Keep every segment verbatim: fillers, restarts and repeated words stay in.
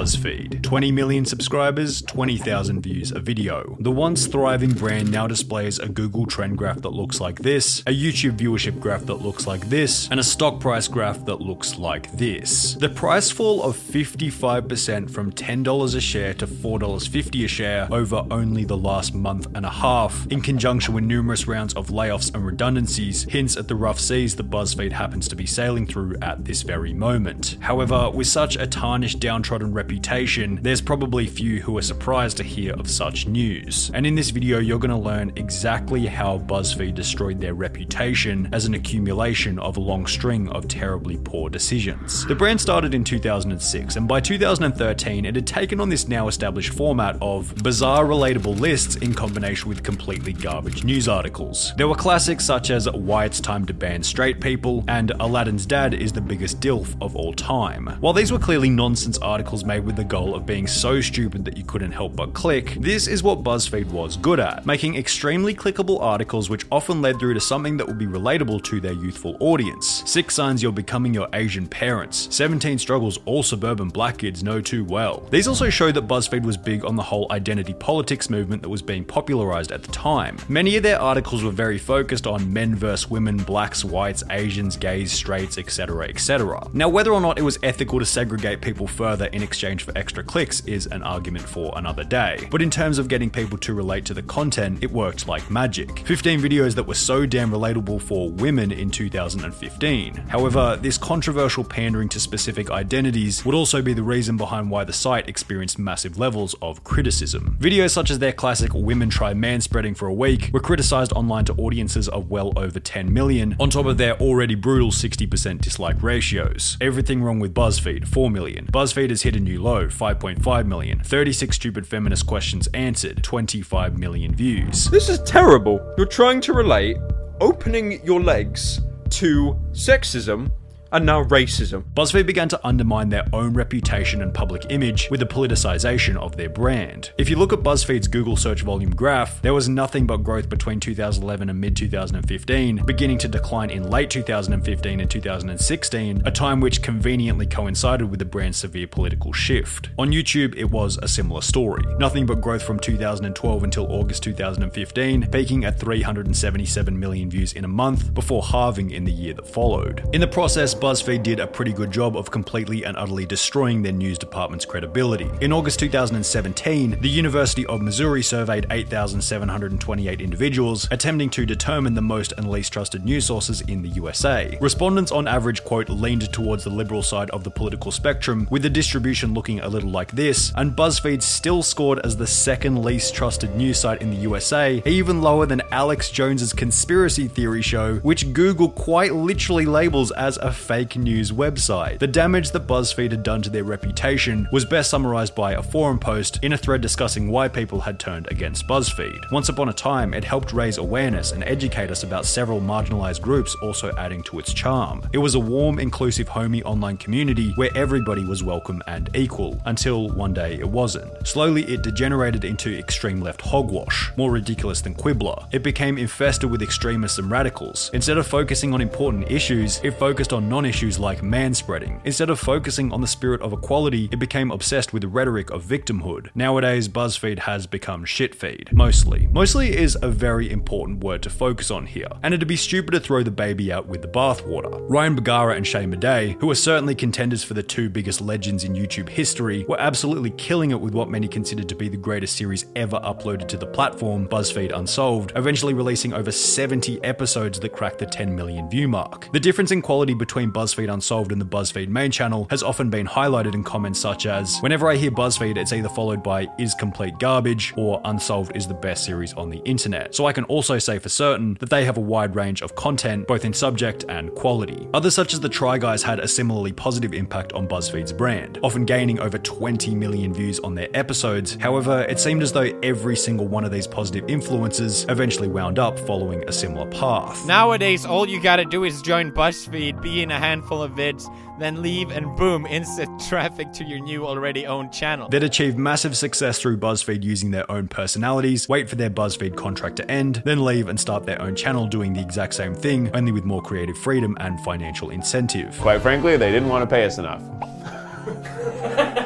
BuzzFeed. twenty million subscribers, twenty thousand views a video. The once thriving brand now displays a Google trend graph that looks like this, a YouTube viewership graph that looks like this, and a stock price graph that looks like this. The price fall of fifty-five percent from ten dollars a share to four dollars fifty a share over only the last month and a half, in conjunction with numerous rounds of layoffs and redundancies, hints at the rough seas that BuzzFeed happens to be sailing through at this very moment. However, with such a tarnished, downtrodden reputation, there's probably few who are surprised to hear of such news. And in this video, you're going to learn exactly how BuzzFeed destroyed their reputation as an accumulation of a long string of terribly poor decisions. The brand started in two thousand six, and by two thousand thirteen, it had taken on this now established format of bizarre relatable lists in combination with completely garbage news articles. There were classics such as Why It's Time to Ban Straight People and Aladdin's Dad is the Biggest Dilf of All Time. While these were clearly nonsense articles made with the goal of being so stupid that you couldn't help but click, this is what BuzzFeed was good at, making extremely clickable articles which often led through to something that would be relatable to their youthful audience. Six signs you're becoming your Asian parents. seventeen struggles all suburban black kids know too well. These also show that BuzzFeed was big on the whole identity politics movement that was being popularized at the time. Many of their articles were very focused on men versus women, blacks, whites, Asians, gays, straights, etc, et cetera. Now, whether or not it was ethical to segregate people further in exchange for extra clicks is an argument for another day. But in terms of getting people to relate to the content, it worked like magic. fifteen videos that were so damn relatable for women in two thousand fifteen. However, this controversial pandering to specific identities would also be the reason behind why the site experienced massive levels of criticism. Videos such as their classic Women Try Manspreading for a Week were criticized online to audiences of well over ten million, on top of their already brutal sixty percent dislike ratios. Everything Wrong with BuzzFeed, four million. BuzzFeed has hit a new low, five point five million. thirty-six Stupid Feminist Questions Answered, twenty-five million views. This is terrible. You're trying to relate opening your legs to sexism and now racism. BuzzFeed began to undermine their own reputation and public image with the politicization of their brand. If you look at BuzzFeed's Google search volume graph, there was nothing but growth between two thousand eleven and mid twenty fifteen, beginning to decline in late two thousand fifteen and two thousand sixteen, a time which conveniently coincided with the brand's severe political shift. On YouTube, it was a similar story. Nothing but growth from two thousand twelve until August two thousand fifteen, peaking at three hundred seventy-seven million views in a month before halving in the year that followed. In the process, BuzzFeed did a pretty good job of completely and utterly destroying their news department's credibility. In August two thousand seventeen, the University of Missouri surveyed eight thousand seven hundred twenty-eight individuals, attempting to determine the most and least trusted news sources in the U S A. Respondents on average, quote, leaned towards the liberal side of the political spectrum, with the distribution looking a little like this, and BuzzFeed still scored as the second least trusted news site in the U S A, even lower than Alex Jones's conspiracy theory show, which Google quite literally labels as a fake news website. The damage that BuzzFeed had done to their reputation was best summarized by a forum post in a thread discussing why people had turned against BuzzFeed. Once upon a time, it helped raise awareness and educate us about several marginalized groups, also adding to its charm. It was a warm, inclusive, homey online community where everybody was welcome and equal, until one day it wasn't. Slowly, it degenerated into extreme left hogwash, more ridiculous than Quibbler. It became infested with extremists and radicals. Instead of focusing on important issues, it focused on non-issues like manspreading. Instead of focusing on the spirit of equality, it became obsessed with the rhetoric of victimhood. Nowadays, BuzzFeed has become shitfeed. Mostly. Mostly is a very important word to focus on here, and it'd be stupid to throw the baby out with the bathwater. Ryan Bergara and Shay Madej, who are certainly contenders for the two biggest legends in YouTube history, were absolutely killing it with what many considered to be the greatest series ever uploaded to the platform, BuzzFeed Unsolved, eventually releasing over seventy episodes that cracked the ten million view mark. The difference in quality between BuzzFeed Unsolved and the BuzzFeed main channel has often been highlighted in comments such as, whenever I hear BuzzFeed, it's either followed by is complete garbage or Unsolved is the best series on the internet. So I can also say for certain that they have a wide range of content, both in subject and quality. Others such as the Try Guys had a similarly positive impact on BuzzFeed's brand, often gaining over twenty million views on their episodes. However, it seemed as though every single one of these positive influences eventually wound up following a similar path. Nowadays, all you gotta do is join BuzzFeed, be in a handful of vids, then leave and boom, instant traffic to your new already owned channel. They'd achieved massive success through BuzzFeed using their own personalities, wait for their BuzzFeed contract to end, then leave and start their own channel doing the exact same thing, only with more creative freedom and financial incentive. Quite frankly, they didn't want to pay us enough.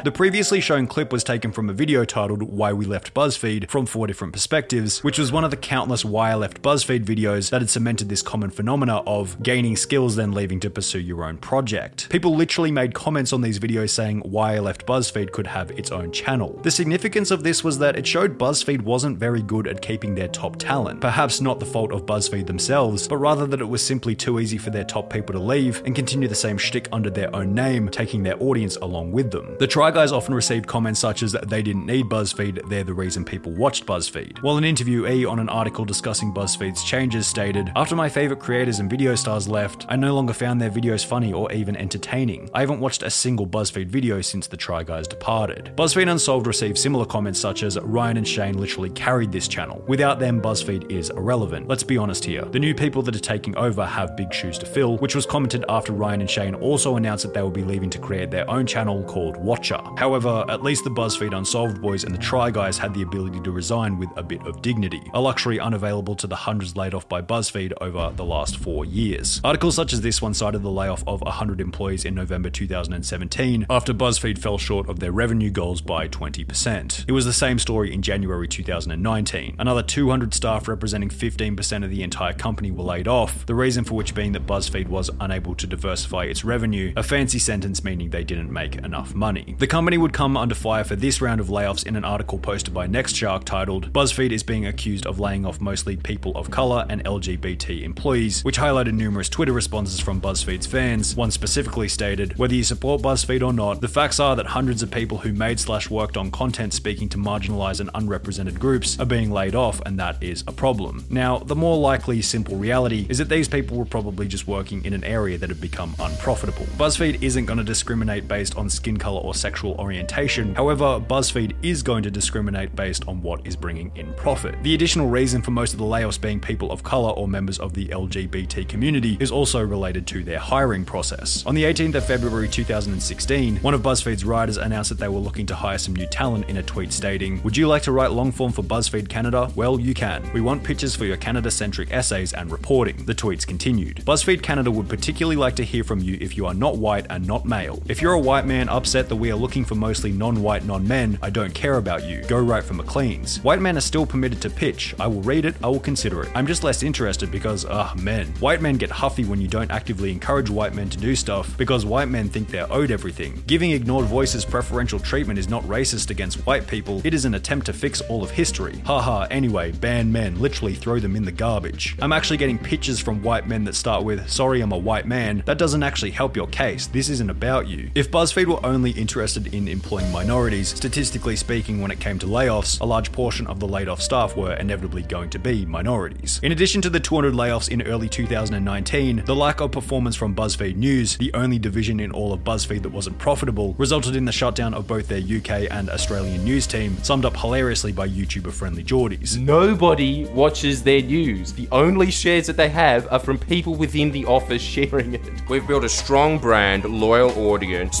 The previously shown clip was taken from a video titled Why We Left BuzzFeed from Four Different Perspectives, which was one of the countless Why I Left BuzzFeed videos that had cemented this common phenomena of gaining skills then leaving to pursue your own project. People literally made comments on these videos saying Why I Left BuzzFeed could have its own channel. The significance of this was that it showed BuzzFeed wasn't very good at keeping their top talent. Perhaps not the fault of BuzzFeed themselves, but rather that it was simply too easy for their top people to leave and continue the same shtick under their own name, taking their audience along with them. The Try Guys often received comments such as they didn't need BuzzFeed, they're the reason people watched BuzzFeed. While an interviewee on an article discussing BuzzFeed's changes stated, after my favorite creators and video stars left, I no longer found their videos funny or even entertaining. I haven't watched a single BuzzFeed video since the Try Guys departed. BuzzFeed Unsolved received similar comments such as Ryan and Shane literally carried this channel. Without them, BuzzFeed is irrelevant. Let's be honest here. The new people that are taking over have big shoes to fill, which was commented after Ryan and Shane also announced that they will be leaving to create their own channel called Watcher. However, at least the BuzzFeed Unsolved boys and the Try Guys had the ability to resign with a bit of dignity, a luxury unavailable to the hundreds laid off by BuzzFeed over the last four years. Articles such as this one cited the layoff of one hundred employees in November two thousand seventeen after BuzzFeed fell short of their revenue goals by twenty percent. It was the same story in January two thousand nineteen. Another two hundred staff representing fifteen percent of the entire company were laid off, the reason for which being that BuzzFeed was unable to diversify its revenue, a fancy sentence meaning they didn't make enough money. The company would come under fire for this round of layoffs in an article posted by Nextshark titled BuzzFeed is being accused of laying off mostly people of color and L G B T employees, which highlighted numerous Twitter responses from BuzzFeed's fans. One specifically stated, whether you support BuzzFeed or not, the facts are that hundreds of people who made slash worked on content speaking to marginalized and unrepresented groups are being laid off, and that is a problem. Now, the more likely simple reality is that these people were probably just working in an area that had become unprofitable. BuzzFeed isn't going to discriminate based on skin color or sexual orientation. However, BuzzFeed is going to discriminate based on what is bringing in profit. The additional reason for most of the layoffs being people of color or members of the L G B T community is also related to their hiring process. On the eighteenth of February two thousand sixteen, one of BuzzFeed's writers announced that they were looking to hire some new talent in a tweet stating, "Would you like to write long form for BuzzFeed Canada? Well, you can. We want pitches for your Canada-centric essays and reporting." The tweets continued. "BuzzFeed Canada would particularly like to hear from you if you are not white and not male. If you're a white man upset that we are looking for mostly non-white non-men, I don't care about you. Go write for Maclean's. White men are still permitted to pitch. I will read it, I will consider it. I'm just less interested because, ah, men. White men get huffy when you don't actively encourage white men to do stuff because white men think they're owed everything. Giving ignored voices preferential treatment is not racist against white people, it is an attempt to fix all of history. Haha, anyway, ban men, literally throw them in the garbage. I'm actually getting pictures from white men that start with, sorry I'm a white man. That doesn't actually help your case, this isn't about you. If BuzzFeed were only interested in employing minorities, statistically speaking when it came to layoffs, a large portion of the laid off staff were inevitably going to be minorities. In addition to the two hundred layoffs in early two thousand nineteen, the lack of performance from BuzzFeed News, the only division in all of BuzzFeed that wasn't profitable, resulted in the shutdown of both their U K and Australian news team, summed up hilariously by YouTuber Friendly Geordies. Nobody watches their news. The only shares that they have are from people within the office sharing it. We've built a strong brand, loyal audience.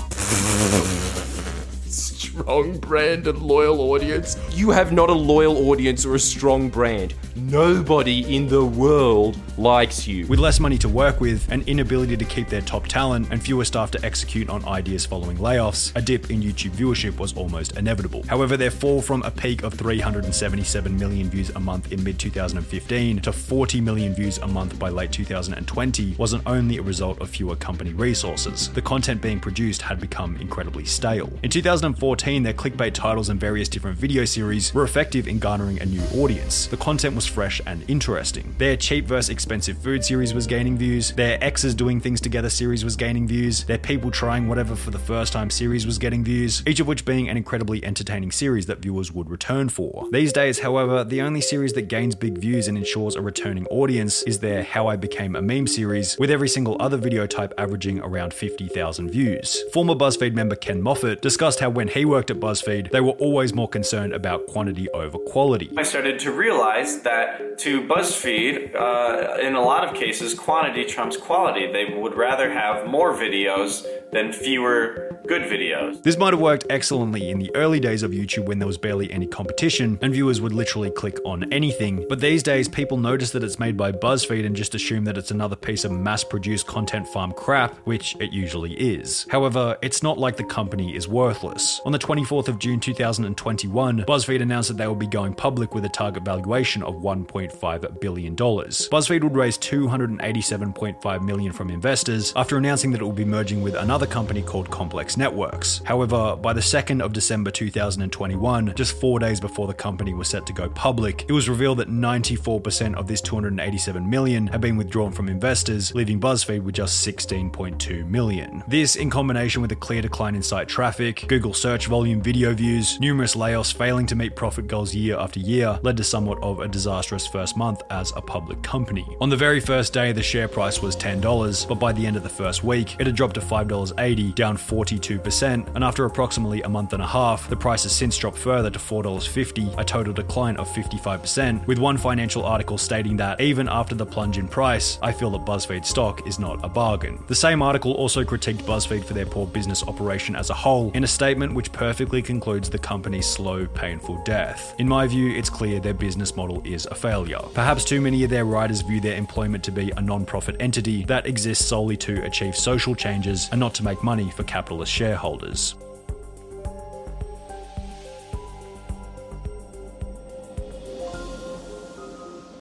Strong brand and loyal audience? You have not a loyal audience or a strong brand. Nobody in the world likes you. With less money to work with, an inability to keep their top talent, and fewer staff to execute on ideas following layoffs, a dip in YouTube viewership was almost inevitable. However, their fall from a peak of three hundred seventy-seven million views a month in mid twenty fifteen to forty million views a month by late two thousand twenty wasn't only a result of fewer company resources. The content being produced had become incredibly stale. In two thousand fourteen, their clickbait titles and various different video series were effective in garnering a new audience. The content was fresh and interesting. Their cheap versus expensive food series was gaining views. Their exes doing things together series was gaining views. Their people trying whatever for the first time series was getting views, each of which being an incredibly entertaining series that viewers would return for. These days, however, the only series that gains big views and ensures a returning audience is their How I Became a Meme series, with every single other video type averaging around fifty thousand views. Former BuzzFeed member Ken Moffat discussed how when he worked at BuzzFeed, they were always more concerned about quantity over quality. I started to realize that to BuzzFeed, uh, in a lot of cases, quantity trumps quality. They would rather have more videos then fewer good videos. This might have worked excellently in the early days of YouTube when there was barely any competition and viewers would literally click on anything, but these days people notice that it's made by BuzzFeed and just assume that it's another piece of mass-produced content farm crap, which it usually is. However, it's not like the company is worthless. On the twenty-fourth of June two thousand twenty-one, BuzzFeed announced that they will be going public with a target valuation of one point five billion dollars. BuzzFeed would raise two hundred eighty-seven point five million dollars from investors after announcing that it will be merging with another company called Complex Networks. However, by the second of December two thousand twenty-one, just four days before the company was set to go public, it was revealed that ninety-four percent of this two hundred eighty-seven million dollars had been withdrawn from investors, leaving BuzzFeed with just sixteen point two million dollars. This, in combination with a clear decline in site traffic, Google search volume, video views, numerous layoffs failing to meet profit goals year after year, led to somewhat of a disastrous first month as a public company. On the very first day, the share price was ten dollars, but by the end of the first week, it had dropped to five dollars and eighty cents, down forty-two percent, and after approximately a month and a half, the price has since dropped further to four dollars and fifty cents, a total decline of fifty-five percent, with one financial article stating that, even after the plunge in price, I feel that BuzzFeed stock is not a bargain. The same article also critiqued BuzzFeed for their poor business operation as a whole, in a statement which perfectly concludes the company's slow, painful death. In my view, it's clear their business model is a failure. Perhaps too many of their writers view their employment to be a non-profit entity that exists solely to achieve social changes and not to make money for capitalist shareholders.